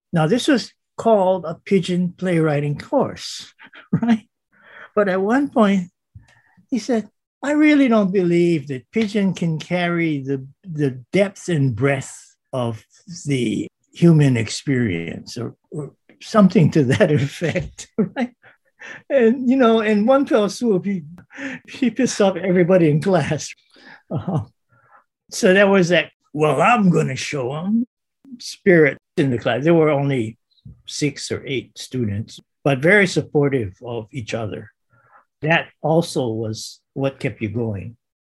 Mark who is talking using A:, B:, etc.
A: Now, this was called a pigeon playwriting course, right? But at one point, he said, I really don't believe that pigeon can carry the depth and breadth of the human experience or something to that effect, right? And, in one fell swoop, he pissed off everybody in class. Uh-huh. So there was that, well, I'm going to show them spirit in the class. There were only 6 or 8 students, but very supportive of each other. That also was what kept you going.